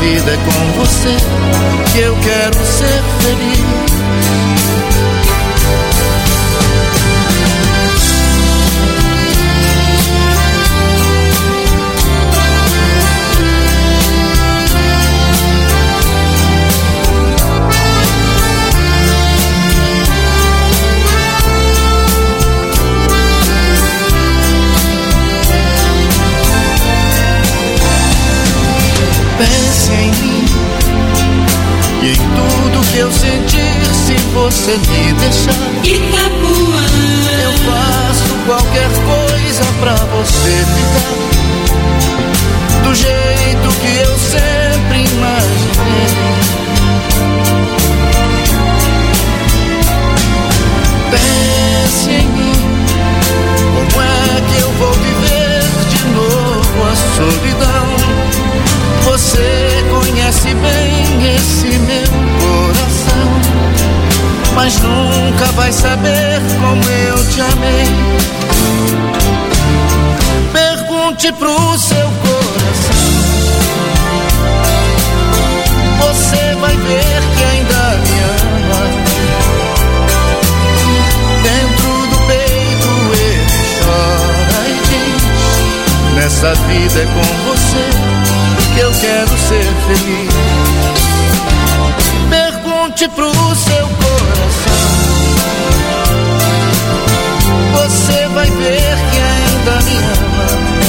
vida é com você que eu quero ser feliz. Pense em mim e em tudo que eu sentir se você me deixar. Itapuã, eu faço qualquer coisa pra você ficar do jeito que eu sempre imaginei. Pense em mim, como é que eu vou viver de novo a solidão? Você conhece bem esse meu coração, mas nunca vai saber como eu te amei. Pergunte pro seu coração, você vai ver que ainda me ama. Dentro do peito ele chora e diz: nessa vida é com você que eu quero ser feliz. Pergunte pro seu coração, você vai ver que ainda me ama.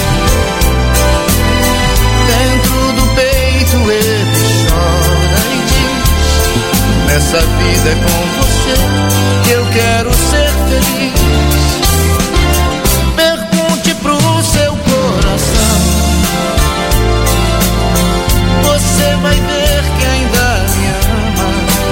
Dentro do peito ele chora e diz: nessa vida é com você que eu quero ser feliz. Pergunte pro seu coração, você vai ver que ainda me ama.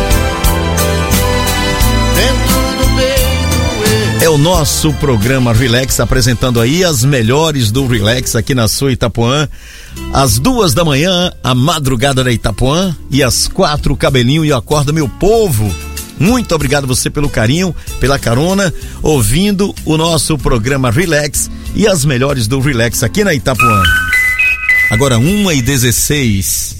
Dentro do peito ele... É o nosso programa Relax, apresentando aí as melhores do Relax aqui na sua Itapuã. Às 2 da manhã, a madrugada da Itapuã, e às 4, o Cabelinho e Acorda Meu Povo. Muito obrigado você pelo carinho, pela carona, ouvindo o nosso programa Relax e as melhores do Relax aqui na Itapuã. Agora 1h16.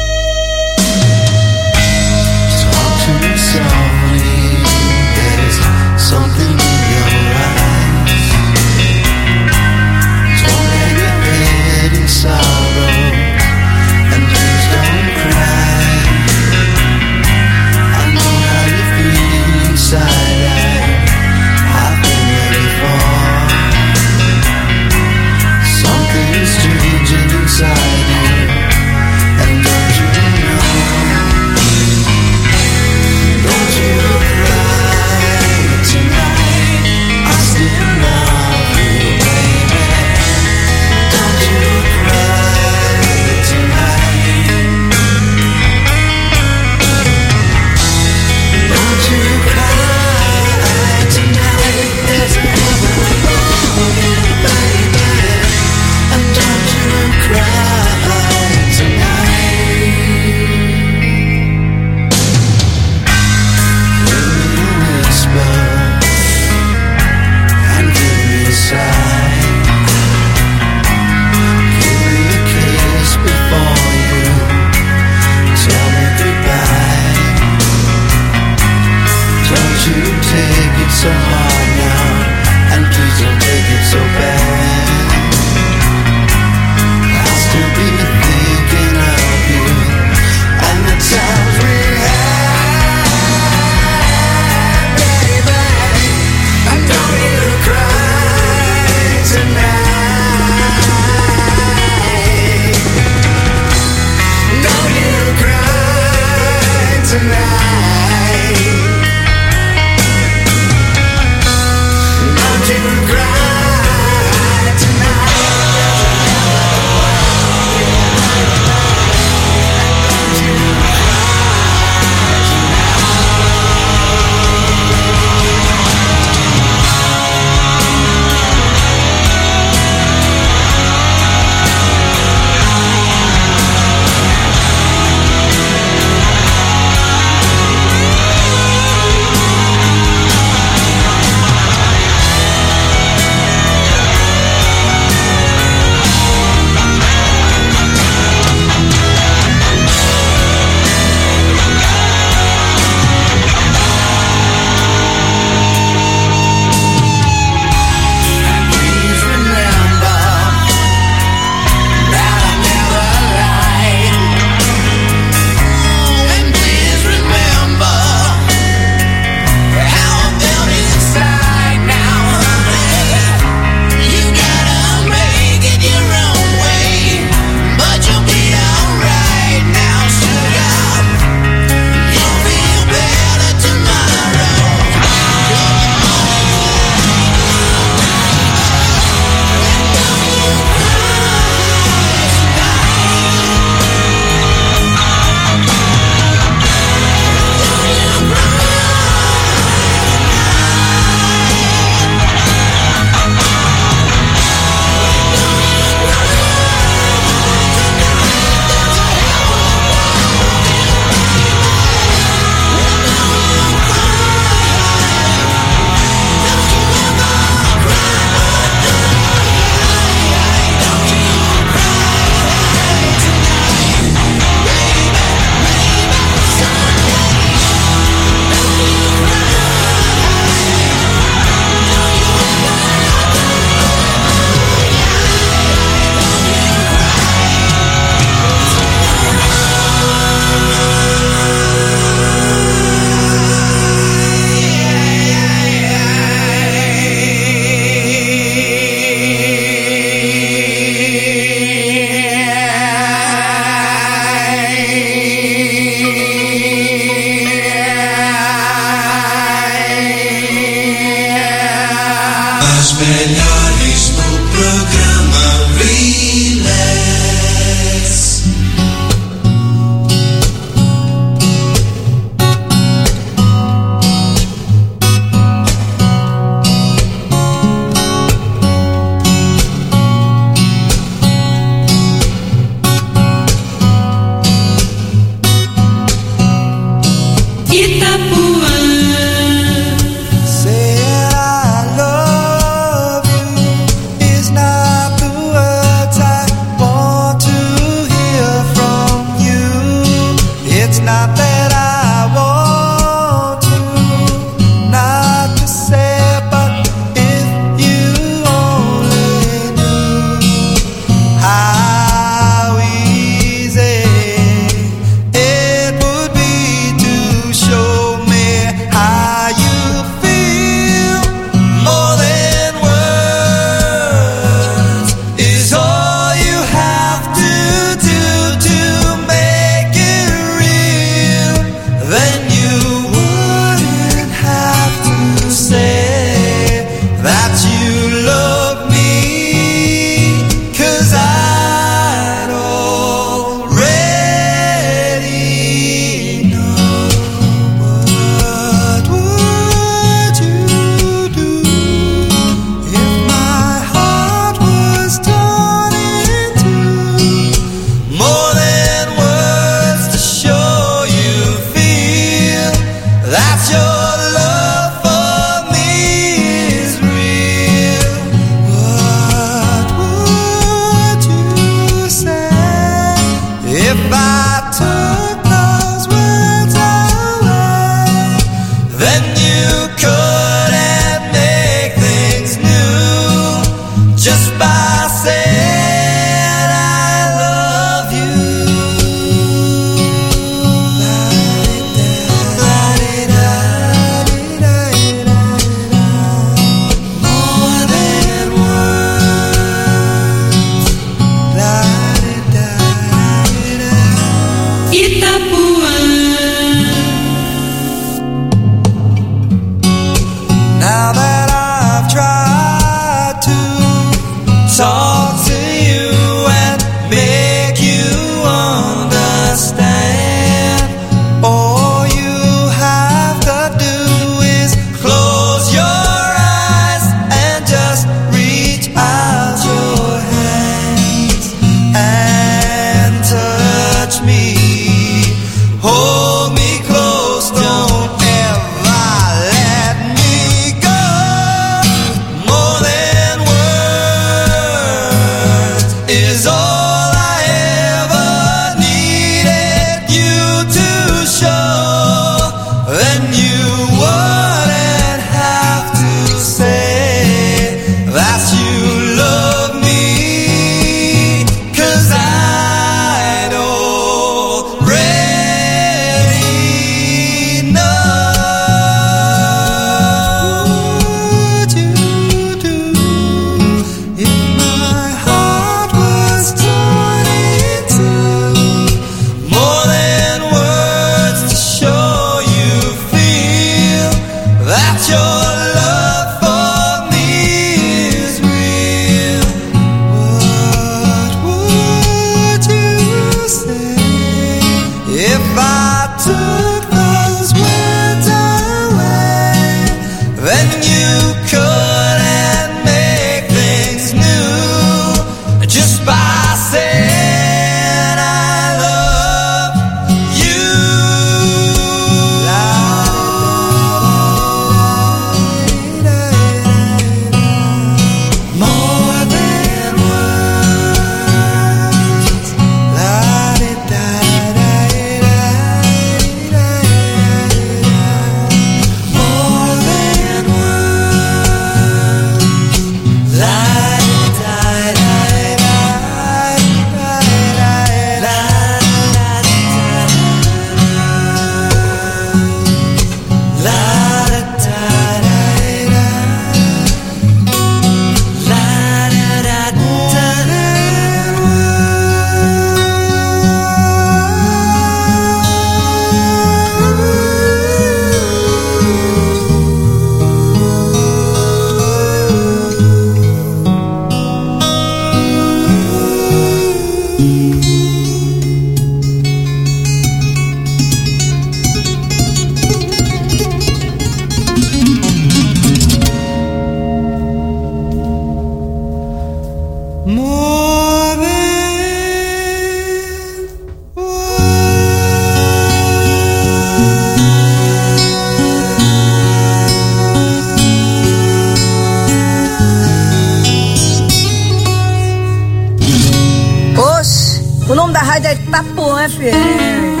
O nome da rádio é Itapuã FM.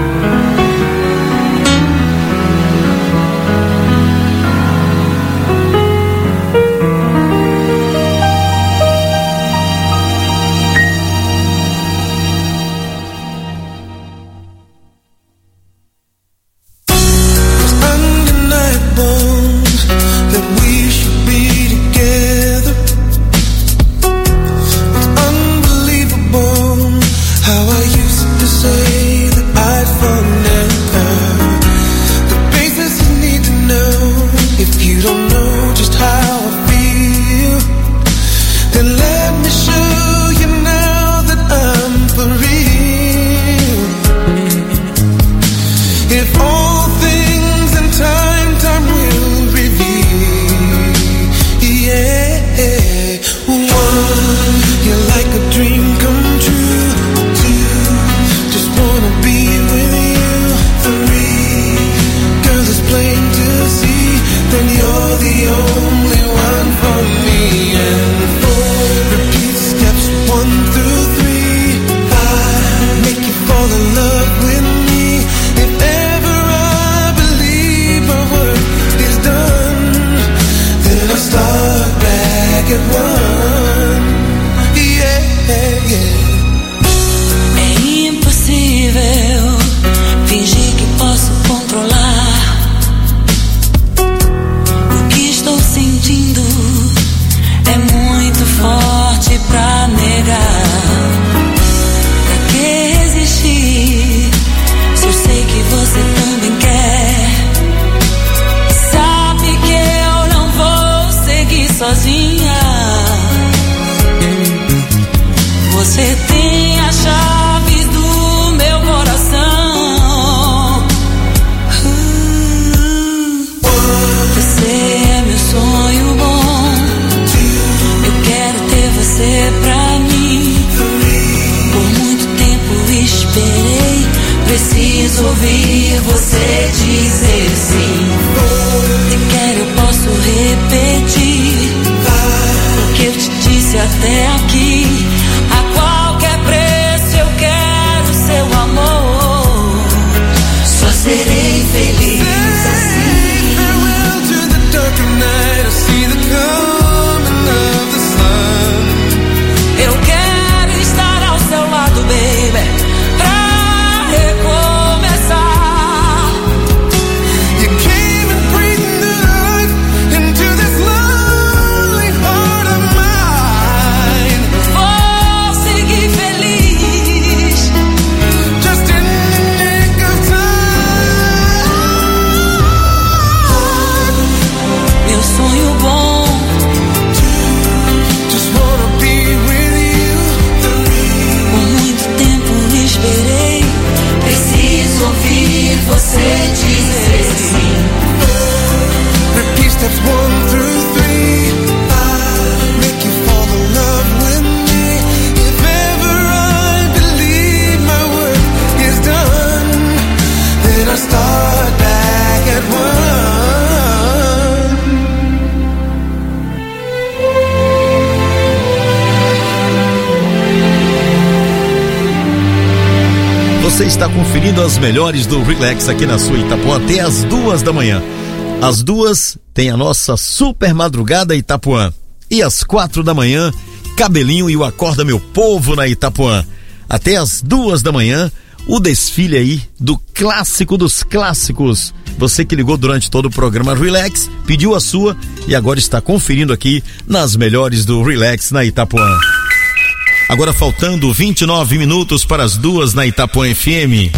Você está conferindo as melhores do Relax aqui na sua Itapuã até as 2 da manhã. Às 2 tem a nossa super madrugada Itapuã. E às 4 da manhã, Cabelinho e o Acorda Meu Povo na Itapuã. Até às 2 da manhã, o desfile aí do clássico dos clássicos. Você que ligou durante todo o programa Relax, pediu a sua e agora está conferindo aqui nas melhores do Relax na Itapuã. Agora faltando 29 minutos para as 2 na Itapuã FM.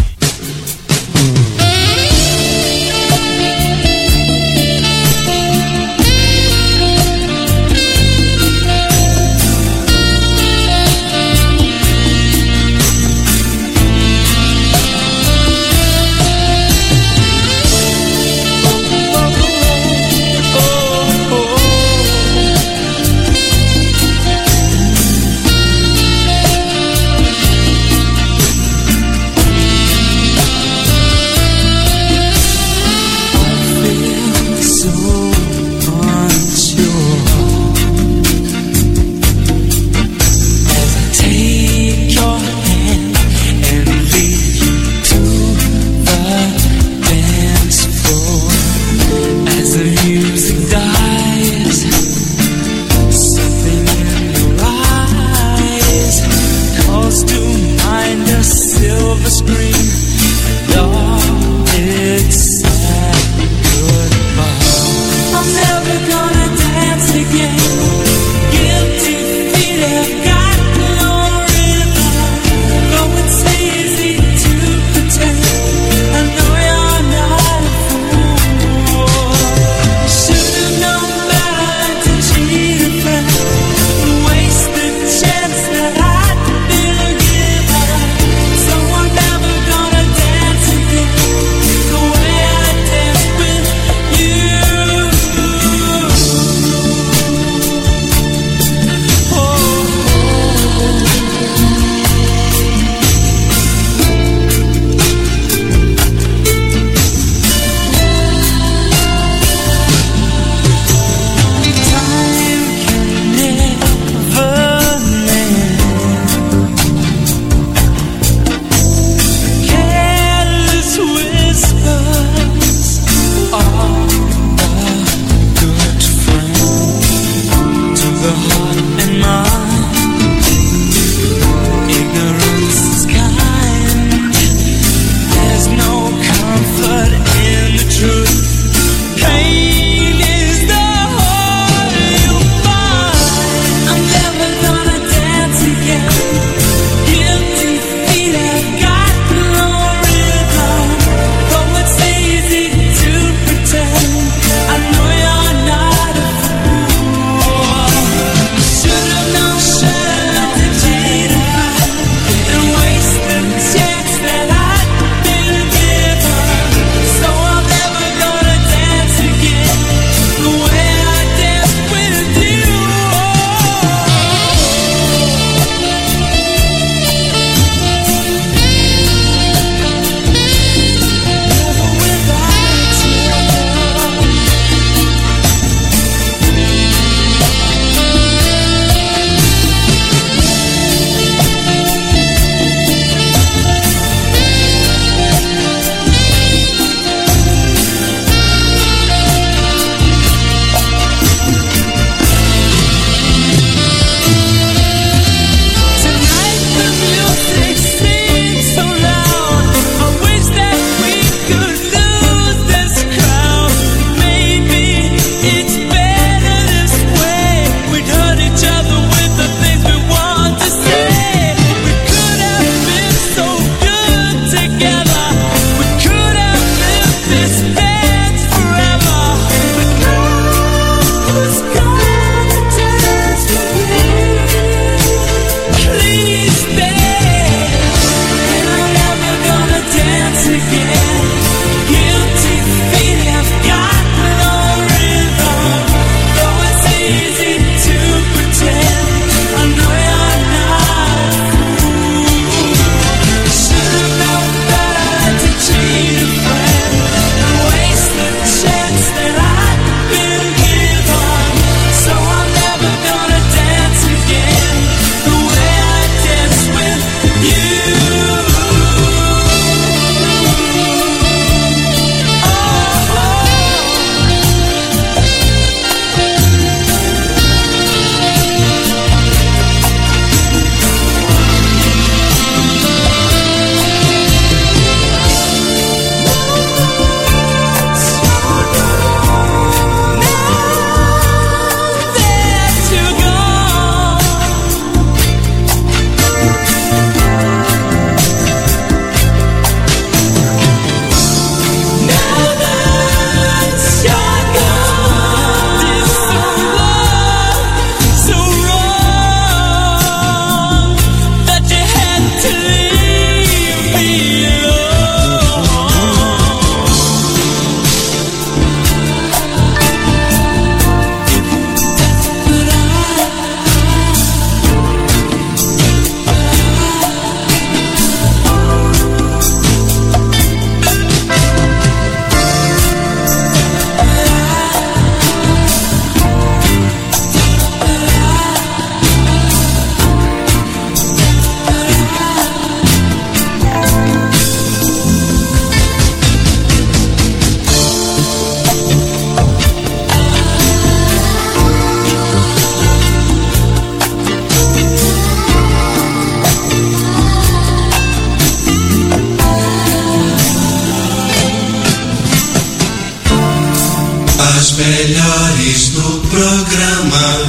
As melhores do programa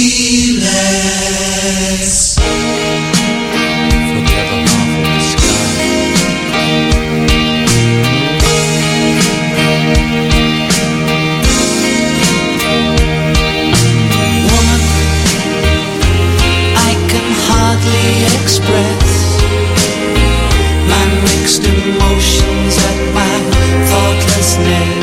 Relax. Woman, I can hardly express my mixed emotions at my thoughtlessness.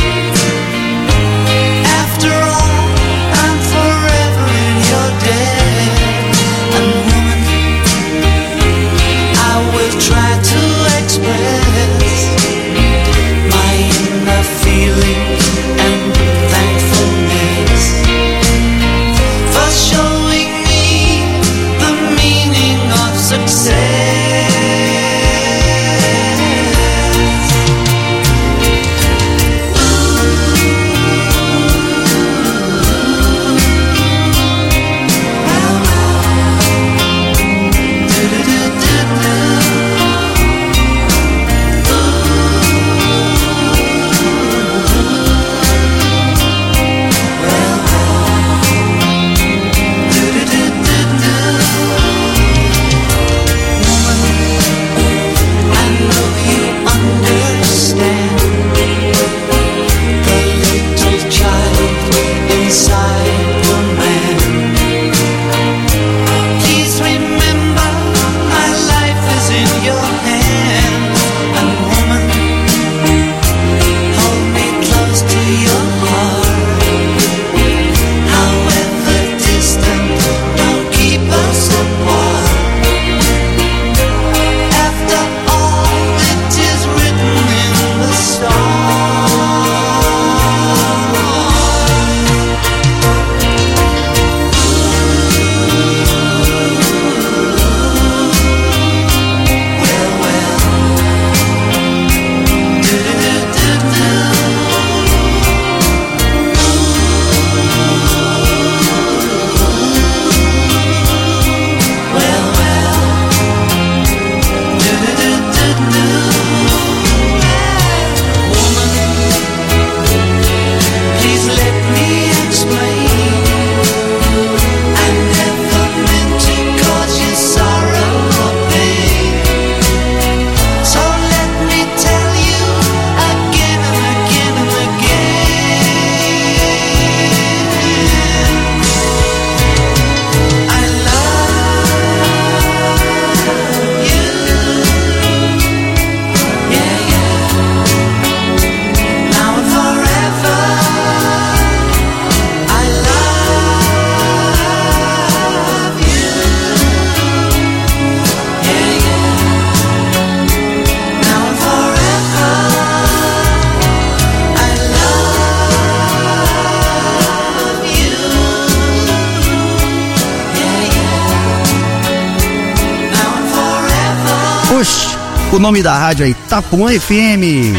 O nome da rádio é Itapuã FM.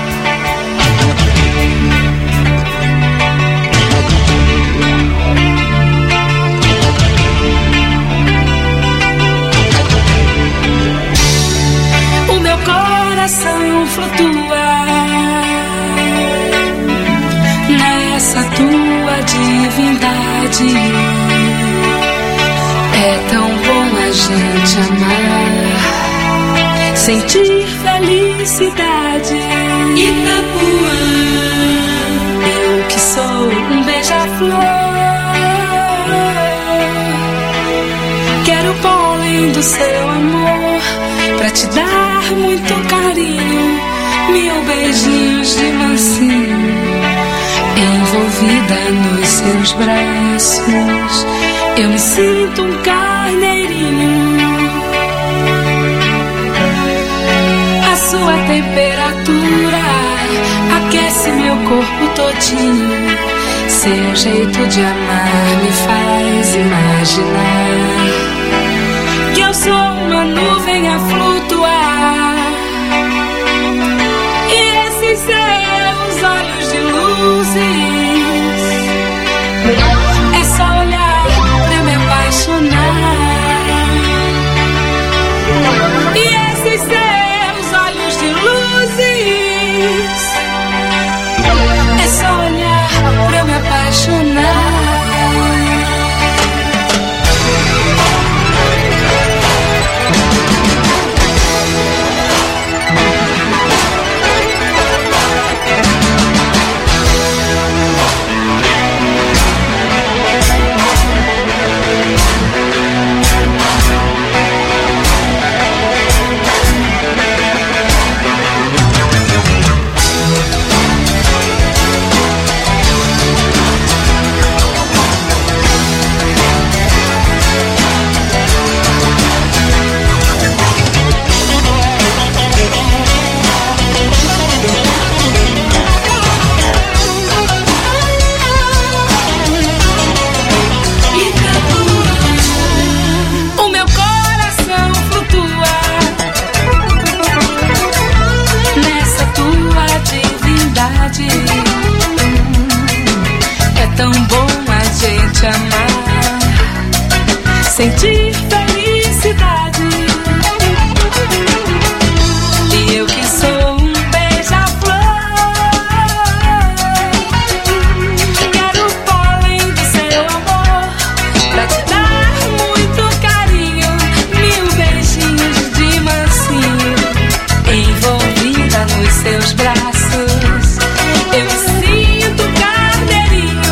O meu coração flutua nessa tua divindade. É tão bom a gente amar, sentir felicidade. Itapuã, eu que sou um beija-flor, quero o pólen do seu amor pra te dar muito carinho, 1000 beijinhos de mansinho, envolvida nos seus braços. Eu me sinto um carneirinho. Sua temperatura aquece meu corpo todinho. Seu jeito de amar me faz imaginar que eu sou uma nuvem a flutuar. E esses seus olhos de luzes, é só olhar pra me apaixonar. E esses seus olhos de luzes, é só olhar saudade. É tão bom a gente amar, sentir felicidade. E eu que sou um beija-flor, quero o pólen do seu amor pra te dar muito carinho, 1000 beijinhos de mansinho, envolvida nos seus braços. Eu sinto carneirinho,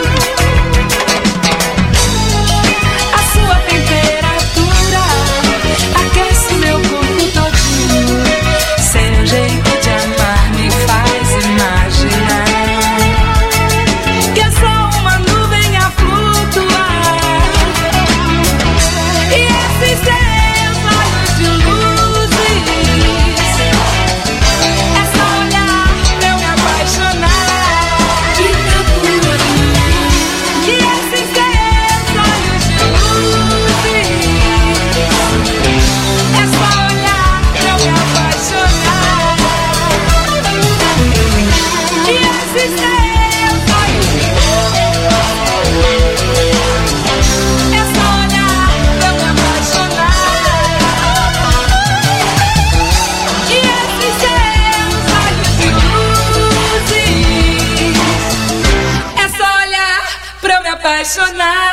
a sua temperatura aquece meu corpo todinho. Seu jeito de amar me faz imaginar que é só uma nuvem a flutuar. E esses seus olhos de luzes, é só olhar pra eu me apaixonar. E esses seus olhos de luzes, é só olhar pra eu me apaixonar. E esses seus olhos de luzes, é só olhar pra eu me apaixonar. E esses seus olhos de luzes, é só olhar pra eu me apaixonar.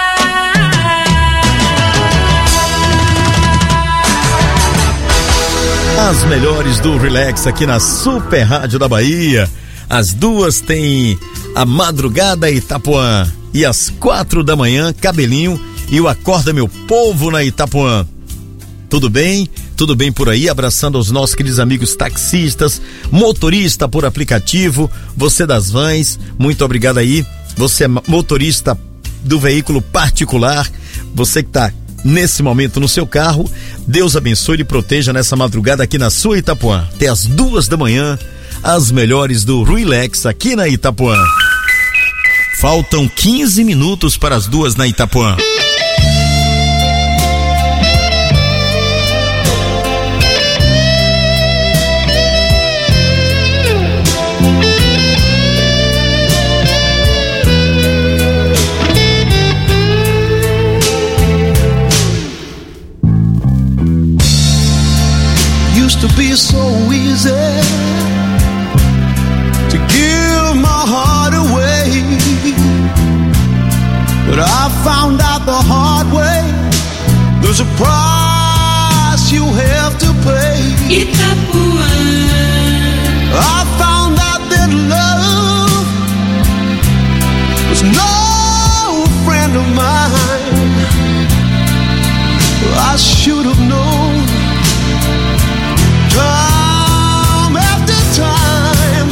As melhores do Relax aqui na Super Rádio da Bahia. As duas tem a Madrugada Itapuã e às 4 da manhã, Cabelinho e o Acorda Meu Povo na Itapuã. Tudo bem? Tudo bem por aí? Abraçando os nossos queridos amigos taxistas, motorista por aplicativo, você das vans, muito obrigado aí. Você é motorista do veículo particular, você que tá nesse momento no seu carro, Deus abençoe e proteja nessa madrugada aqui na sua Itapuã. Até às 2 da manhã, as melhores do Relax aqui na Itapuã. Faltam 15 minutos para as 2 na Itapuã. Used to be so easy to give my heart away, but I found out the hard way, there's a price you have to pay. Itapuã. I found out that love was no friend of mine. I should have known time after time.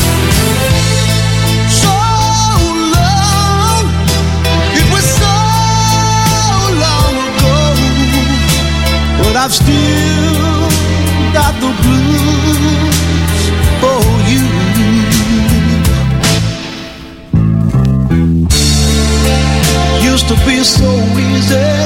So long, it was so long ago, but I've still got the blues for you. Used to be so easy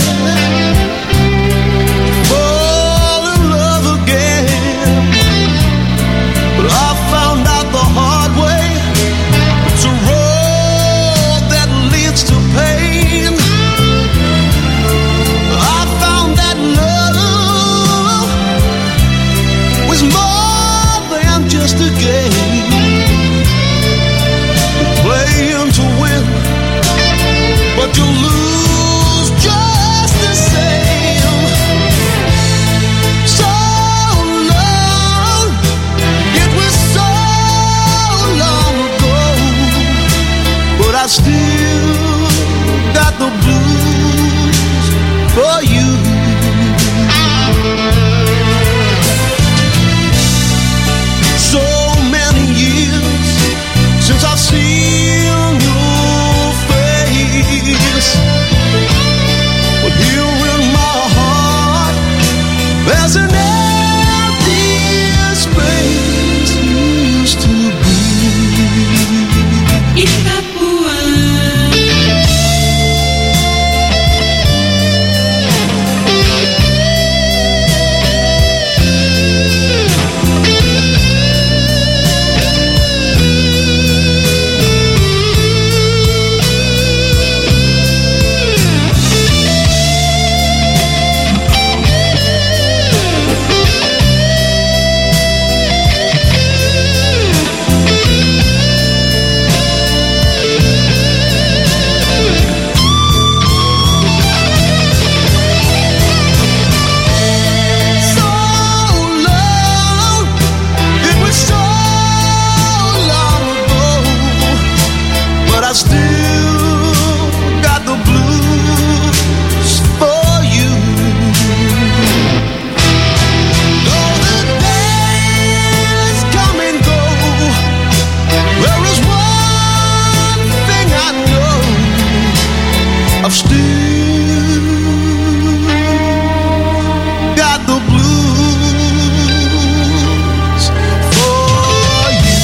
still got the blues for you.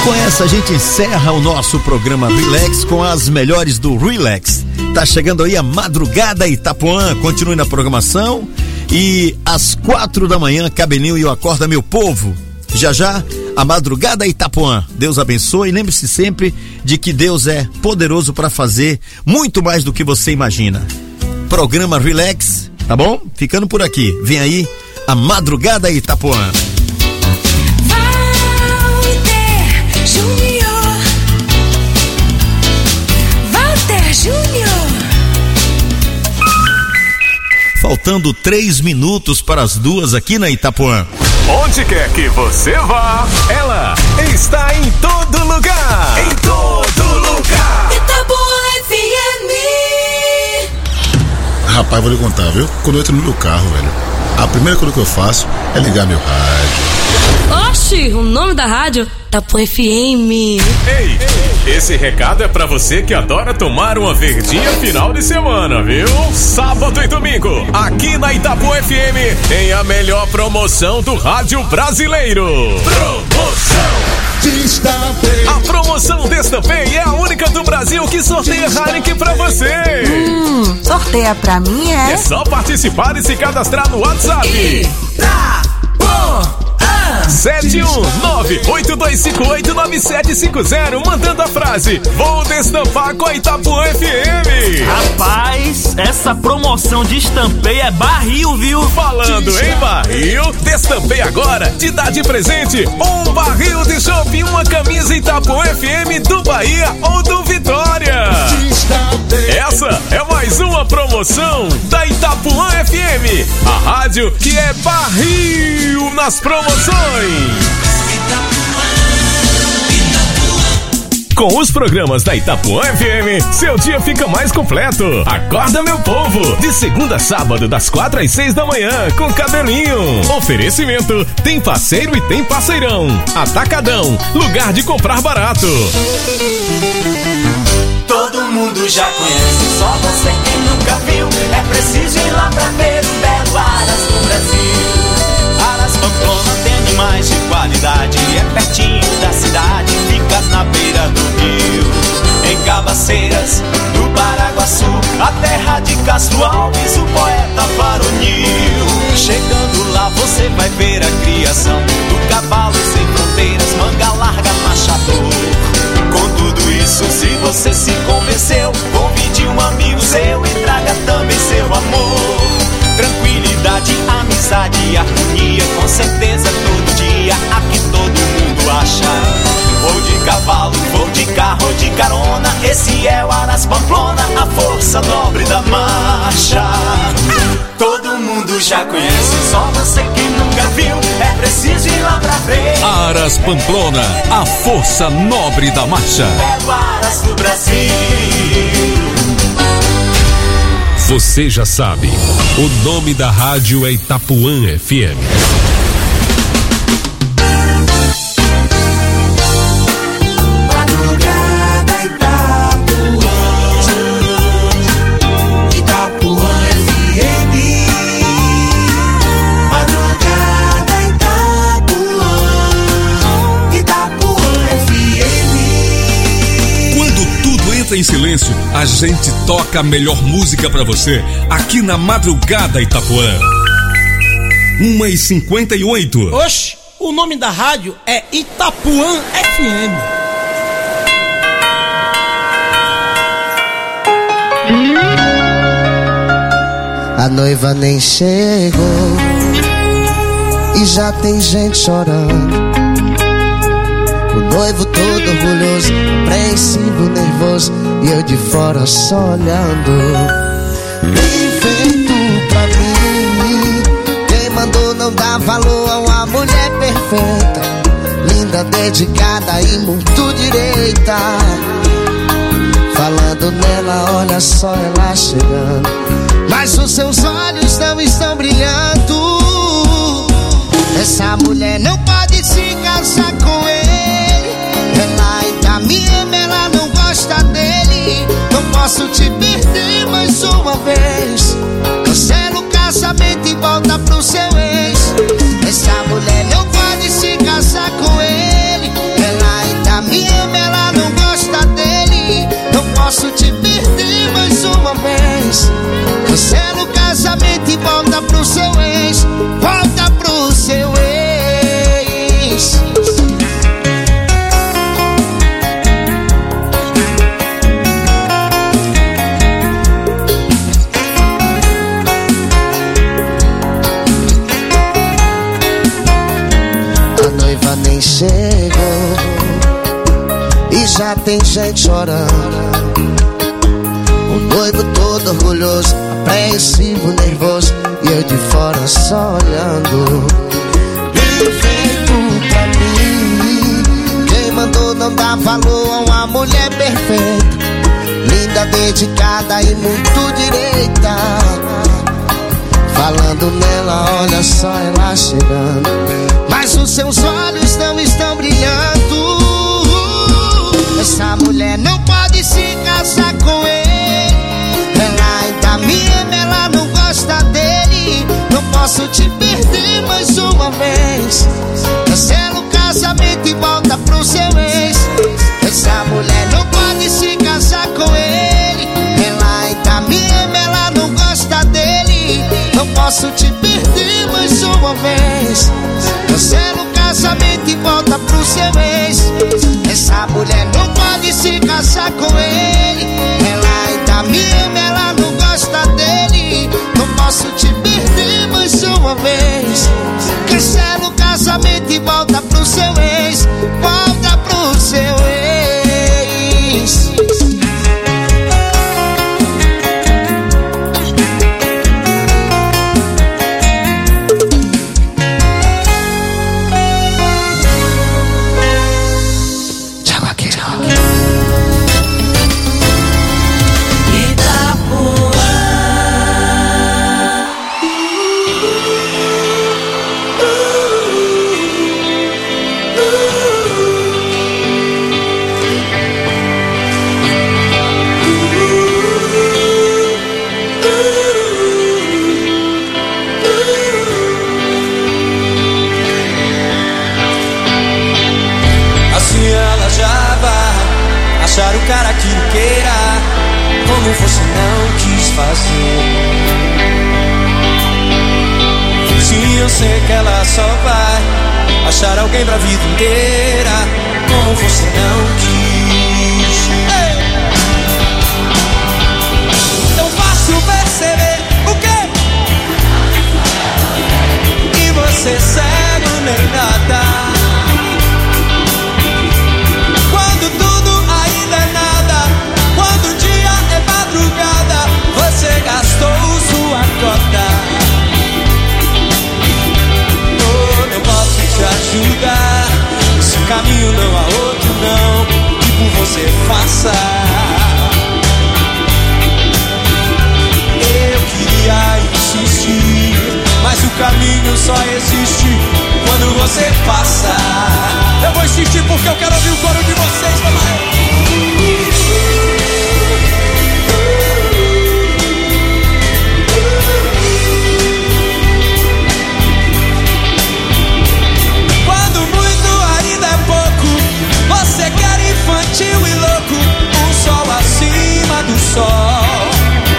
Com essa a gente encerra o nosso programa Relax com as melhores do Relax. Tá chegando aí a Madrugada Itapuã. Continue na programação e às 4 da manhã, Cabelinho e o Acorda Meu Povo. Já já, a Madrugada Itapuã. Deus abençoe e lembre-se sempre de que Deus é poderoso para fazer muito mais do que você imagina. Programa Relax, tá bom? Ficando por aqui. Vem aí a Madrugada Itapuã. Faltando 3 minutos para as 2 aqui na Itapuã. Onde quer que você vá, ela está em todo lugar. Em todo lugar. Itapuã FM. Rapaz, vou lhe contar, viu? Quando eu entro no meu carro, velho, a primeira coisa que eu faço é ligar meu rádio. Oxi, o nome da rádio? Itapuã FM. Ei, esse recado é pra você que adora tomar uma verdinha final de semana, viu? Sábado e domingo, aqui na Itapuã FM, tem a melhor promoção do rádio brasileiro. Promoção Destampei. A promoção Destampei é a única do Brasil que sorteia Heineken pra você. Sorteia pra mim, é? É só participar e se cadastrar no WhatsApp. 719-8258-9750, mandando a frase: vou destampar com a Itapuã FM. Rapaz, essa promoção de Destampei é barril, viu? Falando em barril, Destampei agora te dá de presente um barril de chopp e uma camisa Itapuã FM do Bahia ou do Vitória. Essa é mais uma promoção da Itapuã FM, a rádio que é barril nas promoções. Com os programas da Itapuã FM, seu dia fica mais completo. Acorda, meu povo, de segunda a sábado, das 4 às 6 da manhã, com Cabelinho. Oferecimento: tem parceiro e tem parceirão. Atacadão, lugar de comprar barato. Todo mundo já conhece, só você que nunca viu. É preciso ir lá pra ver o belo Aras do Brasil. Aras Pamplona tem animais de qualidade, é pertinho da cidade, fica na beira do rio. Em Cabaceiras, no Paraguaçu, a terra de Castro Alves, o poeta varonil. Chegando lá você vai ver a criação do cavalo sem fronteiras, manga larga, machador. Com tudo isso, se você se convenceu, convide um amigo seu e traga também seu amor. Tranquilidade, amizade e harmonia, com certeza todo dia aqui todo mundo acha. Vou de cavalo, vou de carro ou de carona, esse é o Aras Pamplona, a força nobre da marcha. Todo mundo já conhece, só você que nunca viu, é preciso ir lá pra ver. Aras Pamplona, a força nobre da marcha. É o Aras do Brasil. Você já sabe, o nome da rádio é Itapuã FM. Madrugada Itapuã, Itapuã FM. Madrugada Itapuã, Itapuã FM. Quando tudo entra em silêncio, a gente toca a melhor música pra você aqui na Madrugada Itapuã. 1h58. Oxe, o nome da rádio é Itapuã FM. A noiva nem chegou e já tem gente chorando. O noivo todo orgulhoso, apreensivo, nervoso, e eu de fora só olhando. Bem feito pra mim, quem mandou não dar valor a uma mulher perfeita, linda, dedicada e muito direita. Falando nela, olha só ela chegando, mas os seus olhos não estão brilhando. Essa mulher não pode se casar com ele, ela ainda me ama, ela não gosta dele. Não posso te perder mais uma vez, cancela o casamento e volta pro seu ex. Essa mulher não pode se casar com ele, ela ainda vez. Cancela o casamento e volta pro seu ex. Volta pro seu ex. A noiva nem chegou e já tem gente chorando. O noivo todo orgulhoso, apreensivo, nervoso, e eu de fora só olhando. Perfeito pra mim. Quem mandou não dar valor a uma mulher perfeita, linda, dedicada e muito direita. Falando nela, olha só ela chegando, mas os seus olhos não estão brilhando. Essa mulher não pode se casar com ele. Ela ainda me ama, ela não gosta dele. Não posso te perder mais uma vez. Cancela o casamento e volta pro seu ex. Essa mulher não pode se casar com ele. Ela ainda me ama, ela não gosta dele. Não posso te perder mais uma vez. Cancela o casamento e volta pro seu ex. Essa mulher não pode se casar com ele. Ela ainda me ama, ela não gosta dele. Não posso te perder mais uma vez. Cancela o casamento e volta pro seu ex. Volta pro seu ex. Achar o cara que queira, como você não quis fazer. Sim, eu sei que ela só vai achar alguém pra vida inteira, como você não quis. Ei! Tão fácil perceber o quê? Que você é cego nem nada. Você gastou sua cota. Oh, não posso te ajudar. Esse caminho não há outro não que por você faça. Eu queria insistir, mas o caminho só existe quando você passa. Eu vou insistir porque eu quero ouvir o coro de vocês, mamãe. Você quer infantil e louco, um sol acima do sol.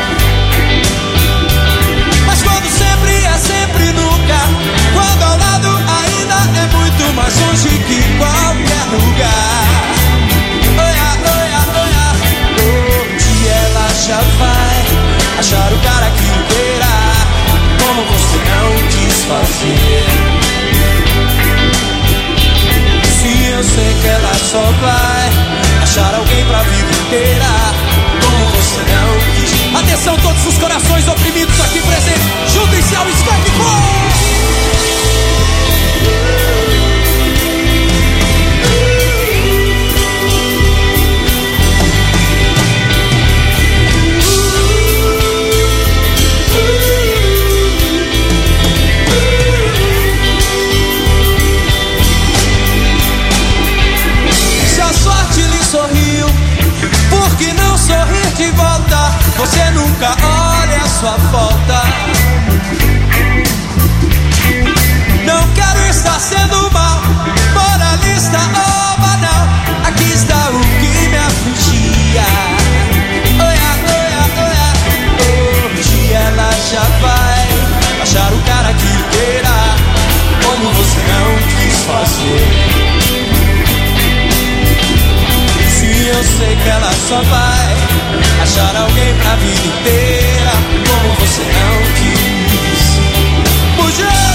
Mas quando sempre é sempre nunca, quando ao lado ainda é muito mais longe que qualquer lugar. Oia, oia, oia, onde ela já vai achar o cara que queira, como você não quis fazer. Eu sei que ela só vai achar alguém pra vida inteira, como você não quis. Atenção todos os corações oprimidos aqui presentes, juntem-se ao Skype. De volta, você nunca olha a sua volta. Não quero estar sendo mal, moralista ou banal. Aqui está o que me afligia. Oia, oia, oia, só vai achar alguém pra vida inteira, como você não quis. Puxa!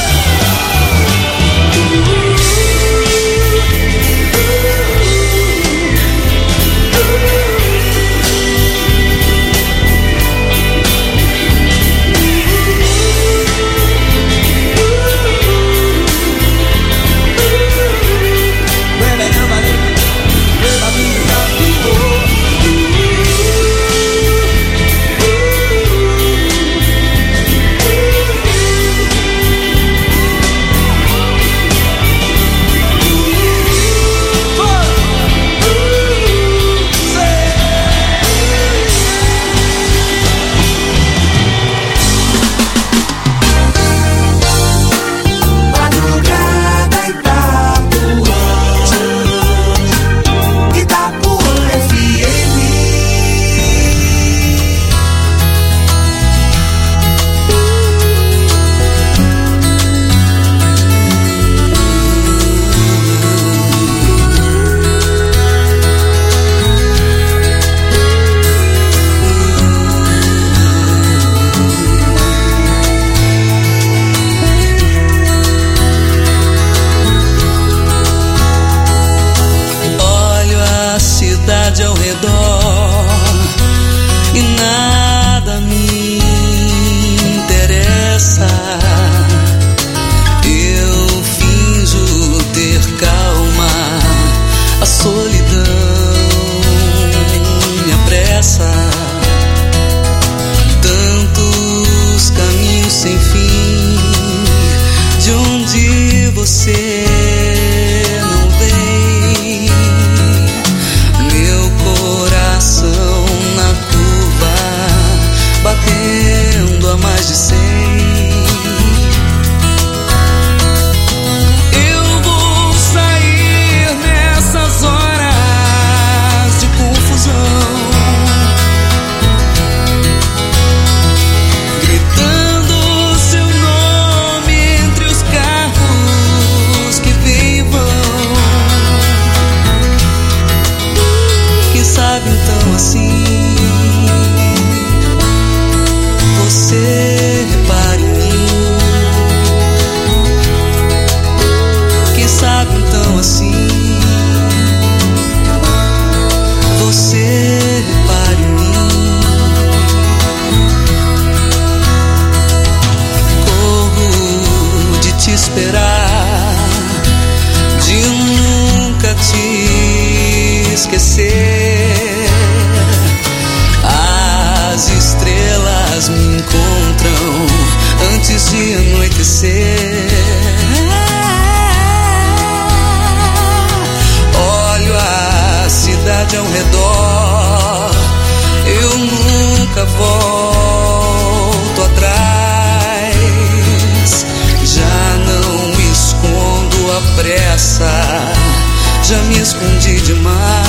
Já me escondi demais.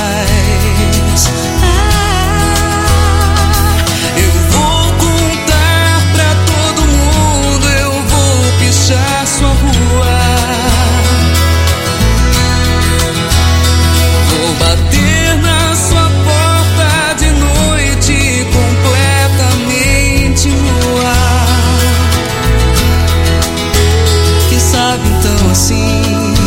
Eu vou contar pra todo mundo, eu vou pichar sua rua. Vou bater na sua porta de noite, completamente nua. Quem sabe então assim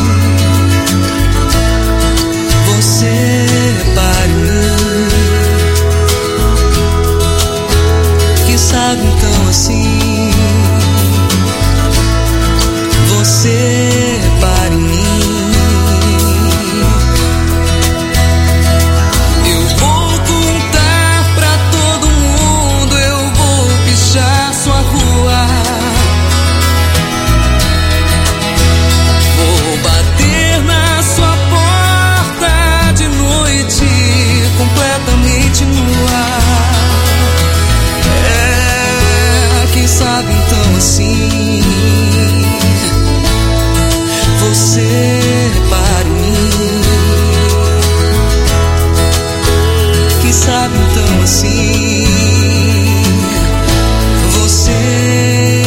você repare em mim. Quem sabe então assim você repare em mim. Eu vou contar pra todo mundo, eu vou pichar sua rua. Vou bater na sua porta de noite, completamente nua. Quem sabe então assim você repare em mim. Quem sabe então assim você.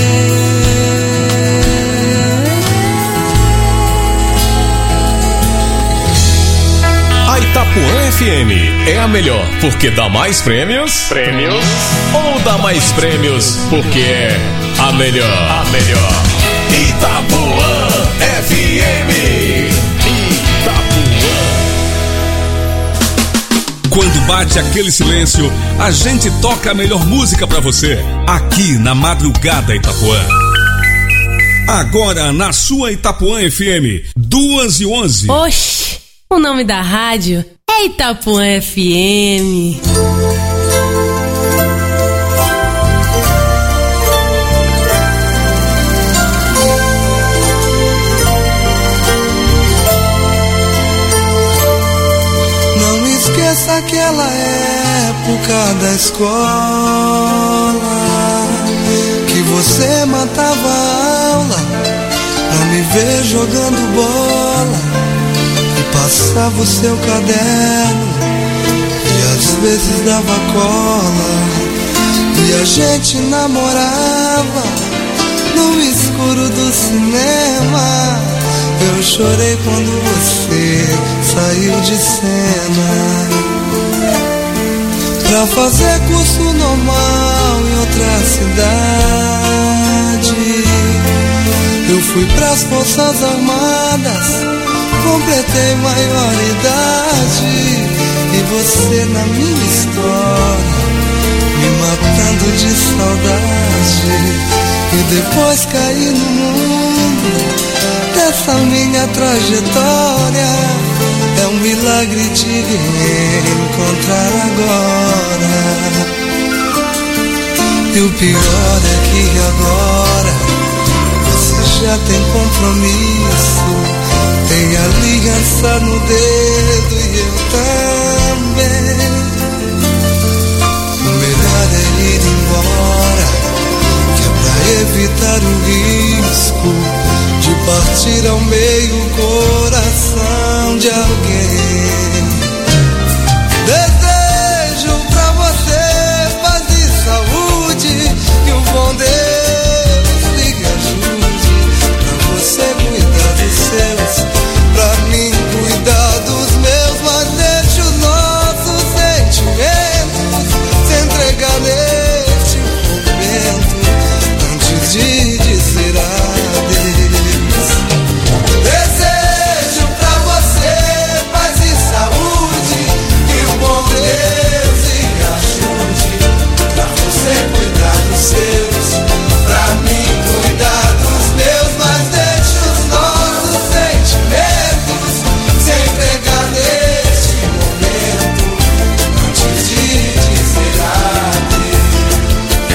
A Itapuã FM é a melhor porque dá mais prêmios? Ou dá mais prêmios porque é a melhor? A melhor. Itapuã FM. Quando bate aquele silêncio, a gente toca a melhor música pra você, aqui na Madrugada Itapuã. Agora na sua Itapuã FM, 2h11. Oxi, o nome da rádio é Itapuã FM. Não esqueça aquela época da escola, que você matava a aula pra me ver jogando bola, e passava o seu caderno e às vezes dava cola, e a gente namorava no escuro do cinema. Eu chorei quando você saiu de cena pra fazer curso normal em outra cidade. Eu fui pras Forças Armadas, completei maioridade, e você na minha história me matando de saudade. E depois caí no mundo dessa minha trajetória. É um milagre te encontrar agora. E o pior é que agora você já tem compromisso, tem aliança no dedo e eu também. O melhor é ir embora, que é pra evitar o risco de partir ao meio o coração de alguém.